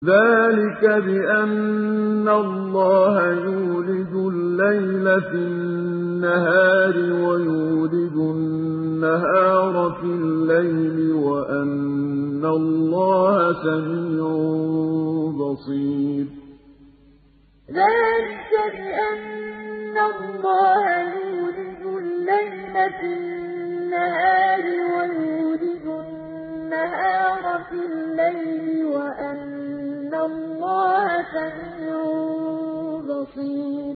ذَٰلِكَ بِأَنَّ اللَّهَ يُولِجُ اللَّيْلَ فِي النَّهَارِ وَيُولِجُ النَّهَارَ فِي اللَّيْلِ وَأَنَّ اللَّهَ سَمِيعٌ بَصِيرٌ ذَٰلِكَ بِأَنَّ اللَّهَ يُولِجُ اللَّيْلَ فِي النَّهَارِ وَيُولِجُ النَّهَارَ فِي اللَّيْلِ وَأَنَّ اللَّهَ سَمِيعٌ بَصِيرٌ